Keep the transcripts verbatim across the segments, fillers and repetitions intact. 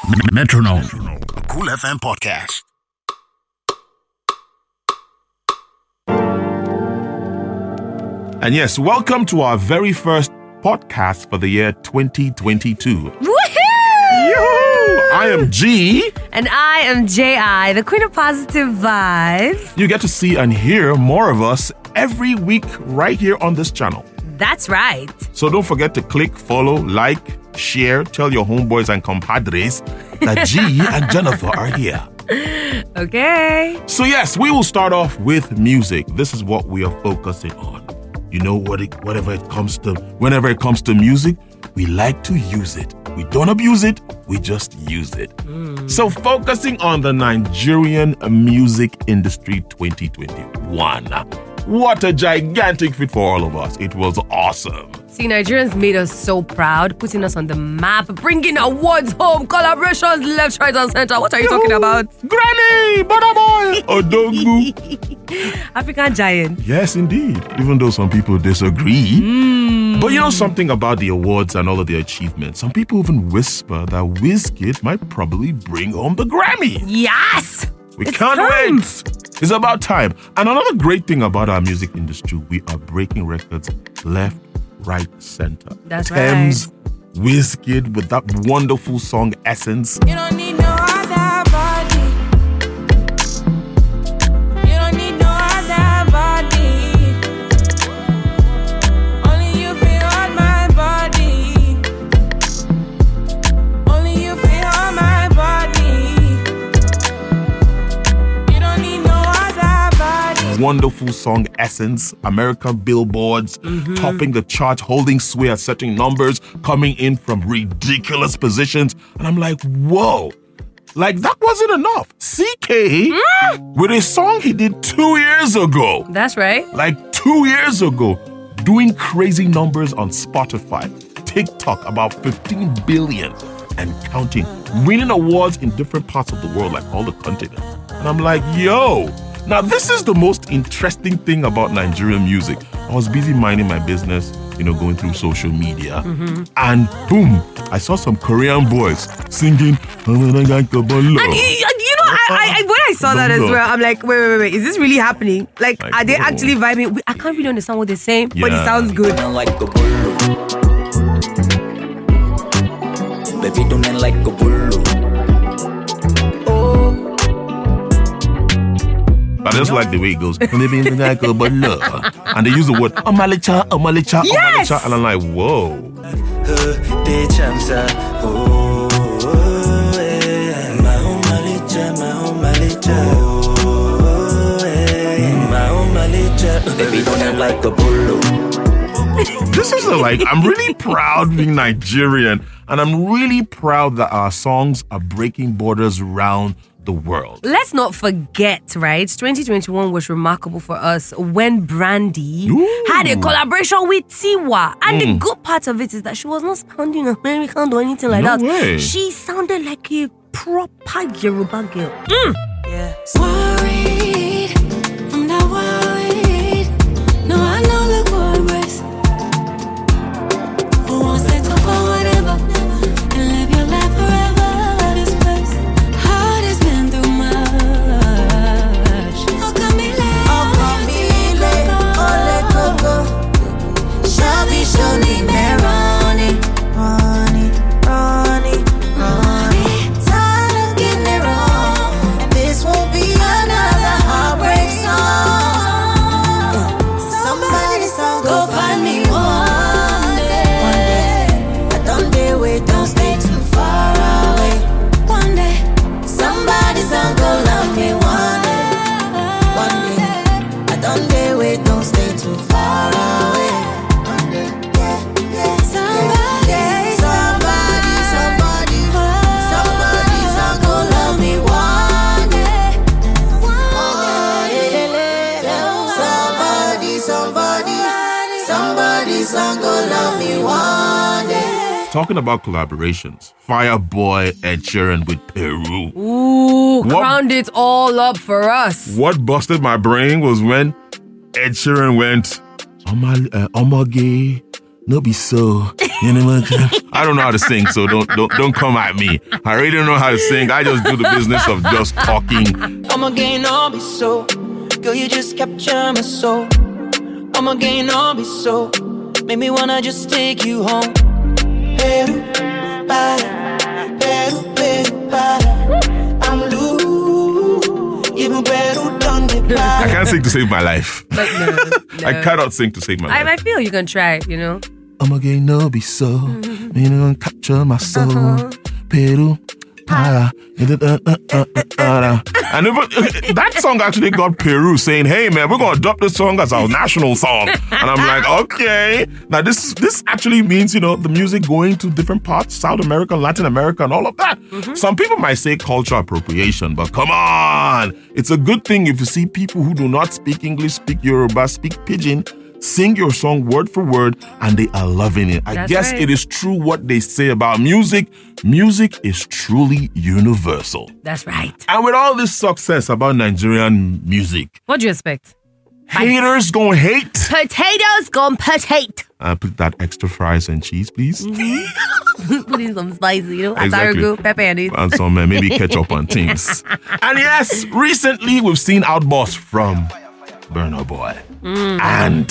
Metronome, a Cool F M podcast. And yes, welcome to our very first podcast for the year twenty twenty-two. Woohoo! Yoo-hoo! I am G. And I am J I, the queen of positive vibes. You get to see and hear more of us every week right here on this channel. That's right. So don't forget to click, follow, like, share, tell your homeboys and compadres that G and Jennifer are here. Okay. So yes, we will start off with music. This is what we are focusing on. You know what? It, whatever it comes to, whenever it comes to music, we like to use it. We don't abuse it. We just use it. Mm. So focusing on the Nigerian music industry twenty twenty-one. What a gigantic feat for all of us. It was awesome. See, Nigerians made us so proud, putting us on the map, bringing awards home, collaborations left, right, and center. What are you Yoo-hoo! talking about? Grammy, Burna Boy, Odogwu. African giant. Yes, indeed. Even though some people disagree. Mm. But you know something about the awards and all of the achievements? Some people even whisper that Wizkid might probably bring home the Grammy. Yes! We it's can't time. wait. It's about time. And another great thing about our music industry, we are breaking records left, right, center. That's Thames, right. Wizkid with that wonderful song Essence. You don't need no other body. You don't need no other body. Only you feel on my body. Only you feel on my body. You don't need no other body. Wonderful song Essence, American billboards, mm-hmm. topping the chart, holding sway at certain numbers, coming in from ridiculous positions. And I'm like, whoa, like that wasn't enough. C K, mm. with a song he did two years ago. That's right. Like two years ago, doing crazy numbers on Spotify, TikTok, about fifteen billion and counting, winning awards in different parts of the world, like all the continents. And I'm like, yo, now this is the most interesting thing about Nigerian music. I was busy minding my business, you know, going through social media, mm-hmm. and boom, I saw some Korean boys singing. And you, you know, I, I, when I saw that as well, I'm like, wait, wait, wait, is this really happening? Like, like are they whoa. actually vibing? I can't really understand what they're saying, yeah. but it sounds good. Baby, don't end like a bull. I just like the way it goes. Living like a butler. And they use the word Omalicha, Omalicha, yes! Omalicha. And I'm like, whoa. Baby, don't act like a bull. This is a, like, I'm really proud being Nigerian. And I'm really proud that our songs are breaking borders around the world. Let's not forget, right? twenty twenty-one was remarkable for us when Brandy Ooh. had a collaboration with Tiwa. And mm. the good part of it is that she was not sounding American or anything like no that. Way. She sounded like a proper Yoruba girl. Mm. Yeah. Worried, I'm not worried. No, I know the progress. Who wants to talk about whatever and live your life forever? Surely Meroni, Ronnie, Ronnie, Ronnie. Tired of getting it wrong, and this won't be another heartbreak song. Somebody song, go find me one day. One day, I don't dare wait, don't stay too far away. One day, somebody song, go love me one day. One day, I don't dare wait, don't stay too far away. Talking about collaborations, Fireboy Ed Sheeran with Peru. Ooh, what, crowned it all up for us. What busted my brain was when Ed Sheeran went, Omage, no be so. You know, I don't know how to sing, so don't don't don't come at me. I really don't know how to sing. I just do the business of just talking. I'm again, I'll be so. Girl, you just capture my soul. I'm again, I'll be so. Make me wanna just take you home. Peru, para, Peru, Peru, para. I'm loose. Even Peru, donde para. I can't sing to save my life. But no, no. I cannot sing to save my I, life. I feel you can try, you know. I'm again, no be so. Mm-hmm. Me no capture my soul. Uh-huh. Peru, para. Uh, uh, uh, uh, uh. And if, that song actually got Peru saying, "Hey man, we're gonna adopt this song as our national song." And I'm like, okay. Now this this actually means, you know, the music going to different parts, South America, Latin America, and all of that. Mm-hmm. Some people might say culture appropriation, but come on, it's a good thing if you see people who do not speak English, speak Yoruba, speak Pidgin, sing your song word for word, and they are loving it. I That's guess right. it is true what they say about music. Music is truly universal. That's right. And with all this success about Nigerian music, What do you expect? haters gonna hate. Potatoes gone potate. Uh, put that extra fries and cheese, please. Put in some spicy, you know, Exactly. ataragu, pepper and it. And some uh, maybe ketchup on things. And yes, recently we've seen outbursts from Burna Boy and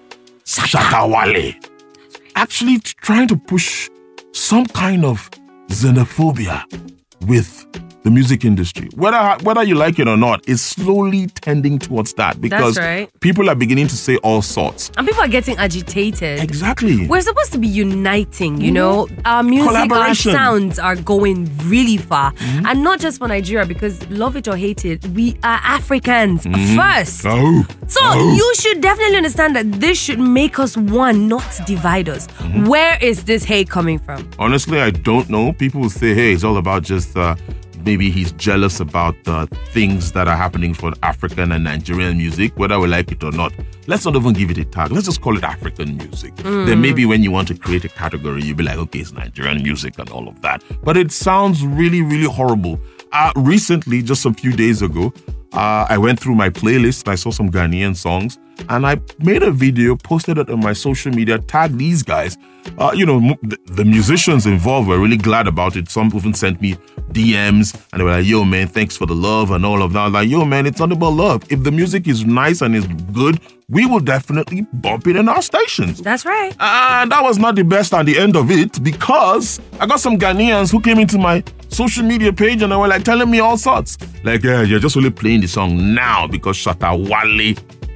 Shatta Wale actually trying to push some kind of xenophobia with the music industry. Whether whether you like it or not, it's slowly tending towards that because That's right. people are beginning to say all sorts. And people are getting agitated. Exactly. We're supposed to be uniting, you know. Our music, our Collaboration. sounds are going really far. And not just for Nigeria, because love it or hate it, we are Africans first. Oh. So Oh. you should definitely understand that this should make us one, not divide us. Where is this hate coming from? Honestly, I don't know. People will say, hey, it's all about just uh, maybe he's jealous about the things that are happening for African and Nigerian music, whether we like it or not. Let's not even give it a tag. Let's just call it African music. Then maybe when you want to create a category, you'll be like, okay, it's Nigerian music and all of that. But it sounds really, really horrible. Uh, recently, just a few days ago, uh, I went through my playlist. I saw some Ghanaian songs and I made a video, posted it on my social media, tagged these guys. Uh, you know, m- the, the musicians involved were really glad about it. Some even sent me D Ms and they were like, yo, man, thanks for the love and all of that. I was like, yo, man, it's not about love. If the music is nice and is good, we will definitely bump it in our stations. That's right. And that was not the best at the end of it because I got some Ghanaians who came into my social media page and they were like telling me all sorts. Like, yeah, you're just only playing the song now because Shatta Wale,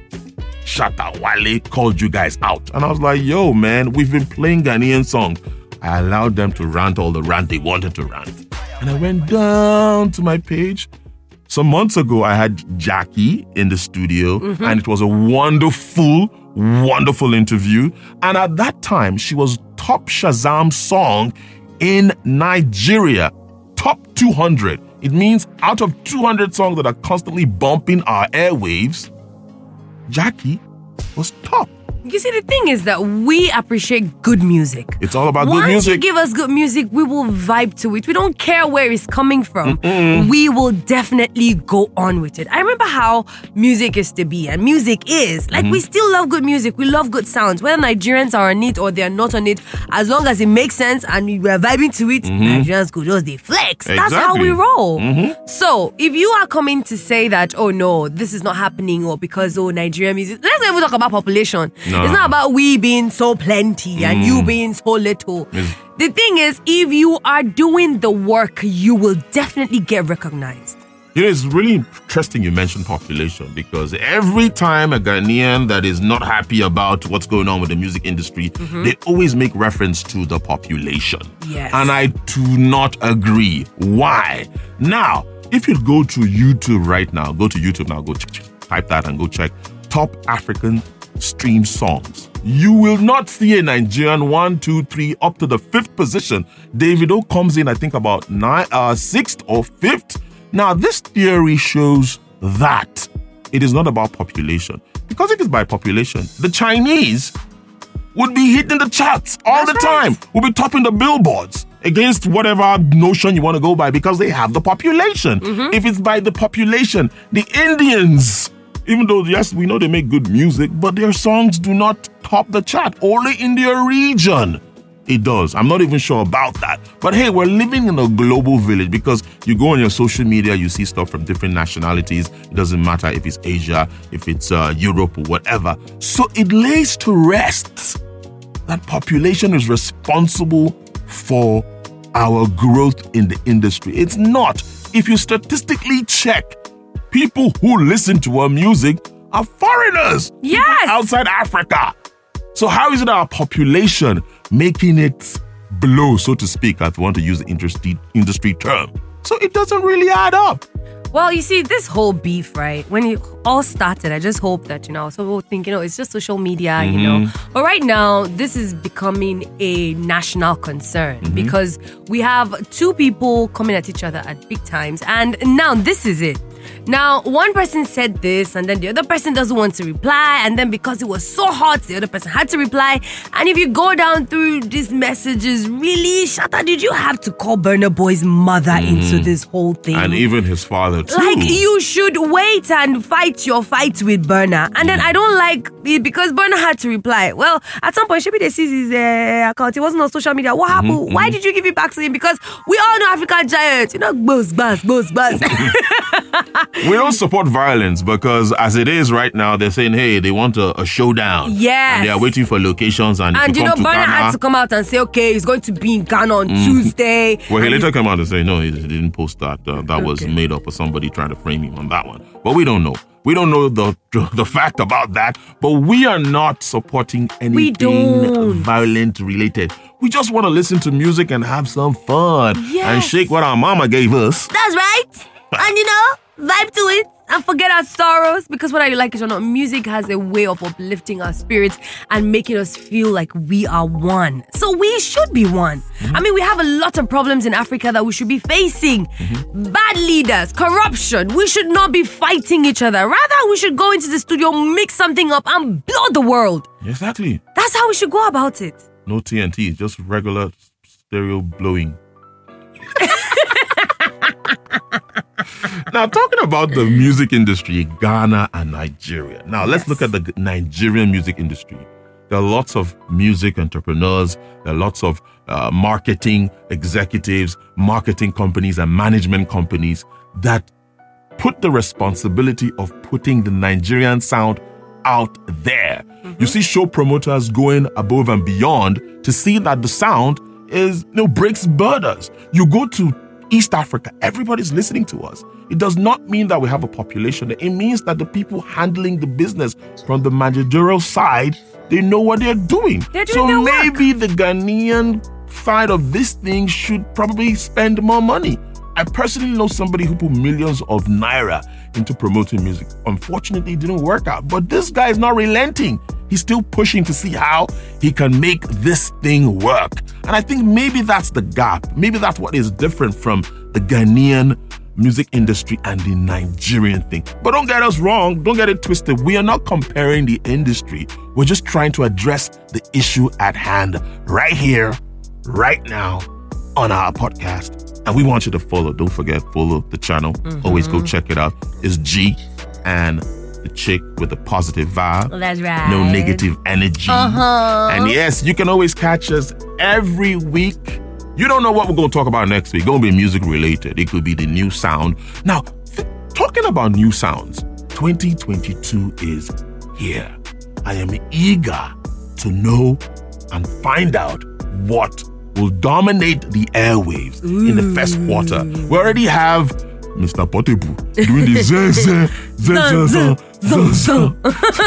Shatta Wale called you guys out. And I was like, yo, man, we've been playing Ghanaian songs. I allowed them to rant all the rant they wanted to rant. And I went down to my page. Some months ago, I had Jackie in the studio, and it was a wonderful, wonderful interview. And at that time, she was top Shazam song in Nigeria, top two hundred. It means out of two hundred songs that are constantly bumping our airwaves, Jackie was top. You see, the thing is that we appreciate good music. It's all about Once good music. you give us good music, we will vibe to it. We don't care where it's coming from. Mm-mm. We will definitely go on with it. I remember how music is to be, and music is. Like, Mm-hmm. we still love good music. We love good sounds. Whether Nigerians are on it or they're not on it, as long as it makes sense and we're vibing to it, Nigerians could just they flex. That's how we Mm-hmm. Exactly. roll. Mhm. So, if you are coming to say that, oh no, this is not happening, or because, oh, Nigerian music, let's not even talk about population. No. It's not about we being so plenty and you being so little. Yes. The thing is, if you are doing the work, you will definitely get recognized. You know, it's really interesting you mentioned population because every time a Ghanaian that is not happy about what's going on with the music industry, they always make reference to the population. Yes. And I do not agree. Why? Now, if you go to YouTube right now, go to YouTube now, go ch- ch- type that and go check top African stream songs. You will not see a Nigerian one, two, three, up to the fifth position. Davido comes in, I think, about nine, uh, sixth or fifth. Now, this theory shows that it is not about population. Because if it's by population, the Chinese would be hitting the charts all That's the right. time. Will be topping the billboards against whatever notion you want to go by because they have the population. If it's by the population, the Indians, even though, yes, we know they make good music, but their songs do not top the chart, only in their region. It does. I'm not even sure about that. But hey, we're living in a global village because you go on your social media, you see stuff from different nationalities. It doesn't matter if it's Asia, if it's uh, Europe or whatever. So it lays to rest that population is responsible for our growth in the industry. It's not. If you statistically check, people who listen to our music are foreigners. Yes. People outside Africa. So how is it our population making it blow, so to speak, if you want to use the industry, industry term? So it doesn't really add up. Well, you see, this whole beef, right? When it all started, I just hope that, you know, some people think, you know, it's just social media, mm-hmm. you know. But right now, this is becoming a national concern mm-hmm. because we have two people coming at each other at big times. And now this is it. Now, one person said this and then the other person doesn't want to reply. And then because it was so hot, the other person had to reply. And if you go down through these messages, really, Shatta, did you have to call Burna Boy's mother mm. into this whole thing? And even his father too. Like, you should wait and fight your fight with Burna. And then I don't like it because Burna had to reply. Well, at some point, Shebi they sees his uh, account. It wasn't on social media. What happened? Mm-hmm, Why mm-hmm. did you give it back to him? Because we all know African giants. You know, buzz, buzz, buzz, buzz. We don't support violence because as it is right now, they're saying, hey, they want a, a showdown. Yes. And they are waiting for locations. And, and if you, you know, come to Burna Ghana, had to come out and say, okay, he's going to be in Ghana on mm. Tuesday. Well, he and later came out and said, no, he didn't post that. Uh, that okay. was made up for somebody trying to frame him on that one. But we don't know. We don't know the the fact about that. But we are not supporting anything violent related. We just want to listen to music and have some fun. Yes. And shake what our mama gave us. That's right. And you know, vibe to it and forget our sorrows, because whether you like it or not, music has a way of uplifting our spirits and making us feel like we are one. So we should be one. Mm-hmm. I mean, we have a lot of problems in Africa that we should be facing. Mm-hmm. Bad leaders, corruption. We should not be fighting each other. Rather, we should go into the studio, mix something up and blow the world. Exactly. That's how we should go about it. No T N T, just regular stereo blowing. Now, talking about the music industry, Ghana and Nigeria. Now, yes. let's look at the Nigerian music industry. There are lots of music entrepreneurs. There are lots of uh, marketing executives, marketing companies, and management companies that put the responsibility of putting the Nigerian sound out there. Mm-hmm. You see show promoters going above and beyond to see that the sound is, you know, breaks borders. You go to East Africa, everybody's listening to us. It does not mean that we have a population. It means that the people handling the business from the managerial side, they know what they're doing. They're doing so their maybe work. The Ghanaian side of this thing should probably spend more money. I personally know somebody who put millions of naira into promoting music. Unfortunately, it didn't work out. But this guy is not relenting. He's still pushing to see how he can make this thing work. And I think maybe that's the gap. Maybe that's what is different from the Ghanaian music industry and the Nigerian thing. But don't get us wrong. Don't get it twisted. We are not comparing the industry. We're just trying to address the issue at hand right here, right now on our podcast. And we want you to follow. Don't forget, follow the channel. Mm-hmm. Always go check it out. It's G and the chick with a positive vibe. Well, that's right. No negative energy. Uh-huh. And yes, you can always catch us every week. You don't know what we're going to talk about next week. It's going to be music related. It could be the new sound. Now, th- talking about new sounds, twenty twenty-two is here. I am eager to know and find out what will dominate the airwaves Ooh. in the first quarter. We already have Mister Portable doing the zeh, zeh, zeh, zeh, zeh,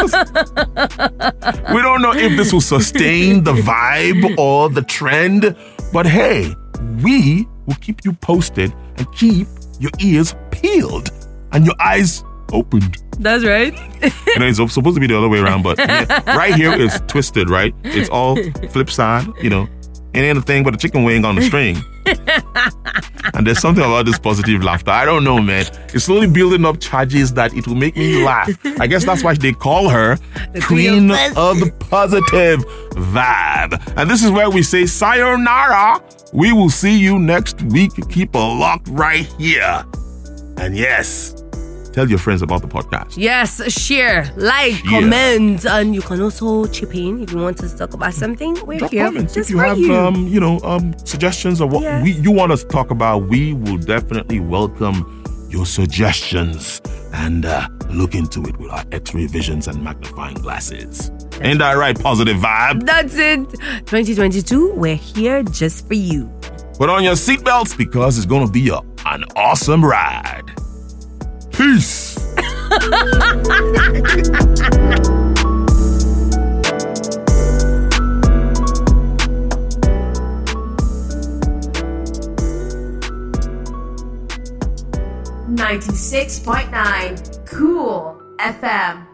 zeh. We don't know if this will sustain the vibe or the trend, but hey, we will keep you posted and keep your ears peeled and your eyes opened. That's right. You know, it's supposed to be the other way around, but yeah, right here is twisted, right? It's all flip side, you know. It ain't a thing but a chicken wing on the string. And there's something about this positive laughter. I don't know, man. It's slowly building up charges that it will make me laugh. I guess that's why they call her the Queen of the Positive Vibe. And this is where we say sayonara. We will see you next week. Keep a lock right here. And yes, tell your friends about the podcast. Yes, share, like, Yeah. comment, and you can also chip in if you want us to talk about something. We're Drop here comments just if you for have, you. um, you know, um, suggestions of what Yeah. we you want us to talk about. We will definitely welcome your suggestions and uh, look into it with our X-ray visions and magnifying glasses. Ain't that right? Positive vibe. That's it. twenty twenty-two, we're here just for you. Put on your seatbelts because it's going to be a, an awesome ride. Peace. ninety-six point nine Cool F M.